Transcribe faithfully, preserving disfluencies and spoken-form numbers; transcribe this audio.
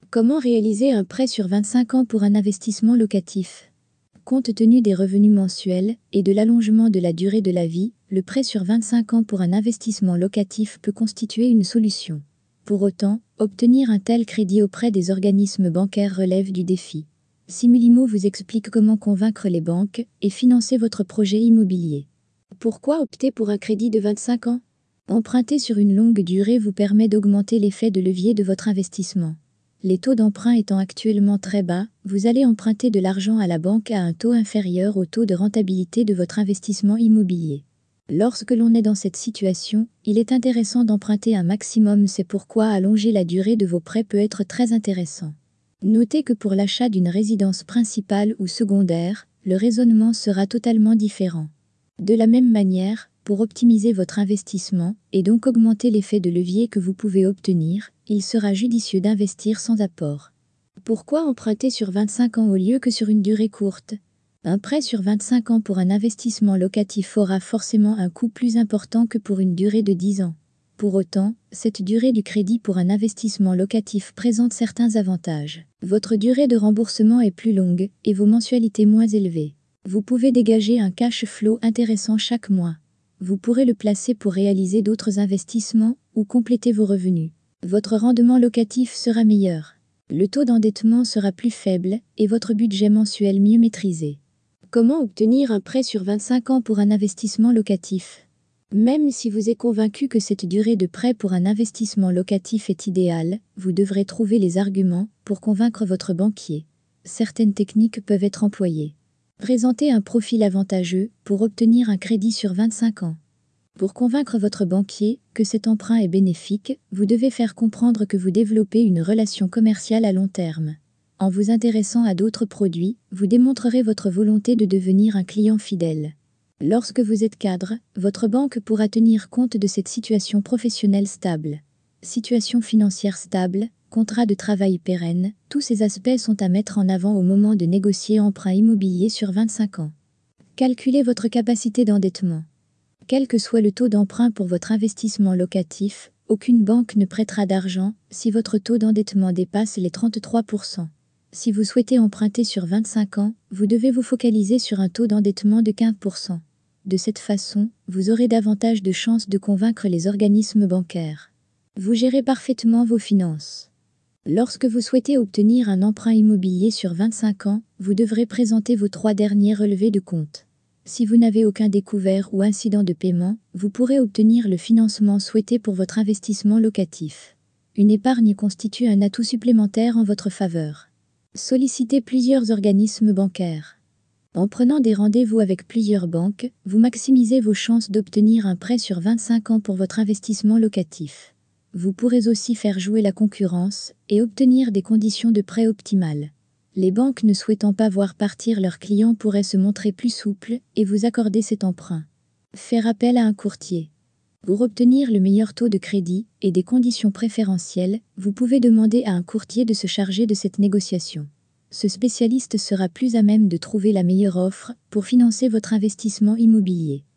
Comment réaliser un prêt sur vingt-cinq ans pour un investissement locatif? Compte tenu des revenus mensuels et de l'allongement de la durée de la vie, le prêt sur vingt-cinq ans pour un investissement locatif peut constituer une solution. Pour autant, obtenir un tel crédit auprès des organismes bancaires relève du défi. Simulimo vous explique comment convaincre les banques et financer votre projet immobilier. Pourquoi opter pour un crédit de vingt-cinq ans? Emprunter sur une longue durée vous permet d'augmenter l'effet de levier de votre investissement. Les taux d'emprunt étant actuellement très bas, vous allez emprunter de l'argent à la banque à un taux inférieur au taux de rentabilité de votre investissement immobilier. Lorsque l'on est dans cette situation, il est intéressant d'emprunter un maximum, c'est pourquoi allonger la durée de vos prêts peut être très intéressant. Notez que pour l'achat d'une résidence principale ou secondaire, le raisonnement sera totalement différent. De la même manière, pour optimiser votre investissement et donc augmenter l'effet de levier que vous pouvez obtenir, il sera judicieux d'investir sans apport. Pourquoi emprunter sur vingt-cinq ans au lieu que sur une durée courte? Un prêt sur vingt-cinq ans pour un investissement locatif aura forcément un coût plus important que pour une durée de dix ans. Pour autant, cette durée du crédit pour un investissement locatif présente certains avantages. Votre durée de remboursement est plus longue et vos mensualités moins élevées. Vous pouvez dégager un cash flow intéressant chaque mois. Vous pourrez le placer pour réaliser d'autres investissements ou compléter vos revenus. Votre rendement locatif sera meilleur. Le taux d'endettement sera plus faible et votre budget mensuel mieux maîtrisé. Comment obtenir un prêt sur vingt-cinq ans pour un investissement locatif? Même si vous êtes convaincu que cette durée de prêt pour un investissement locatif est idéale, vous devrez trouver les arguments pour convaincre votre banquier. Certaines techniques peuvent être employées. Présentez un profil avantageux pour obtenir un crédit sur vingt-cinq ans. Pour convaincre votre banquier que cet emprunt est bénéfique, vous devez faire comprendre que vous développez une relation commerciale à long terme. En vous intéressant à d'autres produits, vous démontrerez votre volonté de devenir un client fidèle. Lorsque vous êtes cadre, votre banque pourra tenir compte de cette situation professionnelle stable. Situation financière stable, contrat de travail pérenne, tous ces aspects sont à mettre en avant au moment de négocier emprunt immobilier sur vingt-cinq ans. Calculez votre capacité d'endettement. Quel que soit le taux d'emprunt pour votre investissement locatif, aucune banque ne prêtera d'argent si votre taux d'endettement dépasse les trente-trois pour cent. Si vous souhaitez emprunter sur vingt-cinq ans, vous devez vous focaliser sur un taux d'endettement de quinze pour cent. De cette façon, vous aurez davantage de chances de convaincre les organismes bancaires. Vous gérez parfaitement vos finances. Lorsque vous souhaitez obtenir un emprunt immobilier sur vingt-cinq ans, vous devrez présenter vos trois derniers relevés de compte. Si vous n'avez aucun découvert ou incident de paiement, vous pourrez obtenir le financement souhaité pour votre investissement locatif. Une épargne constitue un atout supplémentaire en votre faveur. Sollicitez plusieurs organismes bancaires. En prenant des rendez-vous avec plusieurs banques, vous maximisez vos chances d'obtenir un prêt sur vingt-cinq ans pour votre investissement locatif. Vous pourrez aussi faire jouer la concurrence et obtenir des conditions de prêt optimales. Les banques ne souhaitant pas voir partir leurs clients pourraient se montrer plus souples et vous accorder cet emprunt. Faire appel à un courtier. Pour obtenir le meilleur taux de crédit et des conditions préférentielles, vous pouvez demander à un courtier de se charger de cette négociation. Ce spécialiste sera plus à même de trouver la meilleure offre pour financer votre investissement immobilier.